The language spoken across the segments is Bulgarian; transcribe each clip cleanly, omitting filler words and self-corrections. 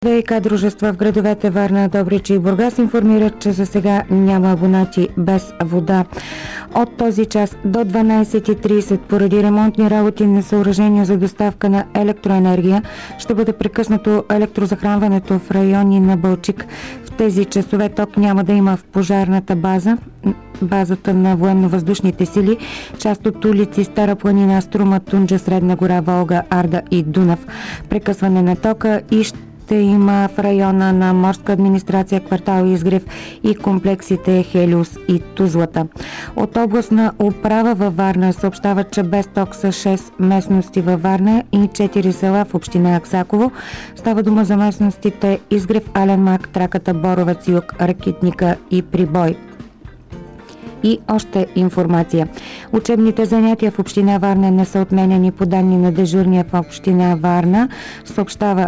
ВиК дружества в градовете Варна, Добрич и Бургас информират, че за сега няма абонати без вода. От този час до 12:30 поради ремонтни работи на съоръжения за доставка на електроенергия ще бъде прекъснато електрозахранването в райони на Балчик. В тези часове ток няма да има в пожарната базата на военно-въздушните сили, част от улици Стара планина, Струма, Тунджа, Средна гора, Волга, Арда и Дунав. Прекъсване на тока и ще има в района на Морска администрация, квартал Изгрев и комплексите Хелиус и Тузлата. От областна управа във Варна съобщават, че без ток са 6 местности във Варна и 4 села в община Аксаково. Става дума за местностите Изгрев, Аленмак, Траката, Боровец, Юг, Ракитника и Прибой. И още информация. Учебните занятия в община Варна не са отменени по данни на дежурния в община Варна. Съобщава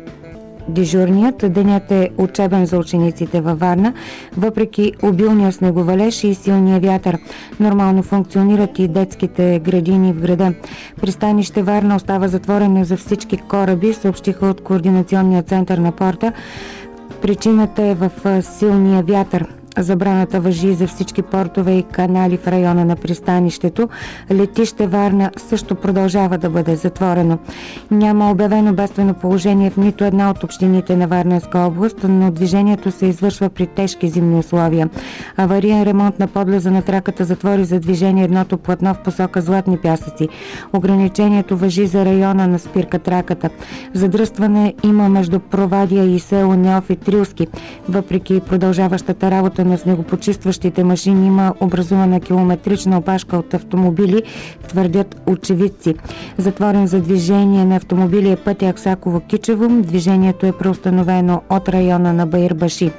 дежурният. Денят е учебен за учениците във Варна, въпреки обилния снеговалеж и силния вятър. Нормално функционират и детските градини в града. Пристанище Варна остава затворено за всички кораби, съобщиха от координационния център на порта. Причината е в силния вятър. Забраната важи за всички портове и канали в района на пристанището. Летище Варна също продължава да бъде затворено. Няма обявено бедствено положение в нито една от общините на Варненска област, но движението се извършва при тежки зимни условия. Авариен ремонт на подлеза на Траката затвори за движение едното платно в посока Златни пясъци. Ограничението важи за района на спирка Траката. Задръстване има между Провадия и село Неофит Рилски. Въпреки продължаващата работа на снегопочистващите машини има образувана километрична опашка от автомобили, твърдят очевидци. Затворен за движение на автомобили е пътя Аксаково-Кичево. Движението е преустановено от района на Баирбаши.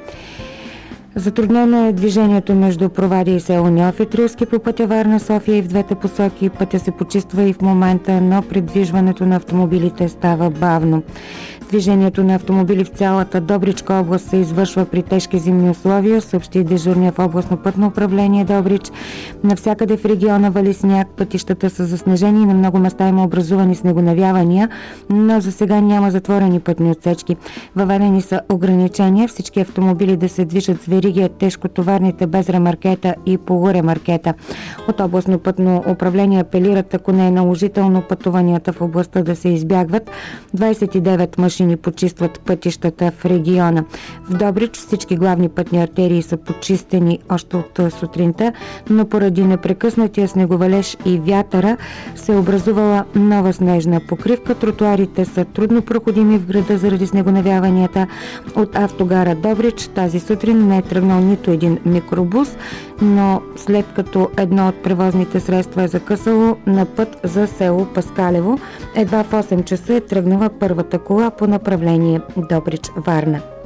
Затруднено е движението между Провадия и село Неофит Рилски по пътя Варна-София и в двете посоки. Пътя се почиства и в момента, но придвижването на автомобилите става бавно. Движението на автомобили в цялата Добричка област се извършва при тежки зимни условия, съобщи дежурния в областно пътно управление Добрич. Навсякъде в региона вали сняг, пътищата са заснежени и на много места има образувани снегонавявания, но за сега няма затворени пътни отсечки. Въведени са ограничения всички автомобили да се движат с вериги, тежкотоварните без ремаркета и полуремаркета. От областно пътно управление апелират, ако не е наложително, пътуванията в областта да се избягват. 29 машини почистват пътищата в региона. В Добрич всички главни пътни артерии са почистени още от сутринта, но поради непрекъснатия снеговалеж и вятъра се образувала нова снежна покривка. Тротуарите са трудно проходими в града заради снегонавяванията. От автогара Добрич тази сутрин не е тръгнал нито един микробус, но след като едно от превозните средства е закъсало на път за село Паскалево, едва в 8 часа е тръгнала първата кола по направление Добрич-Варна.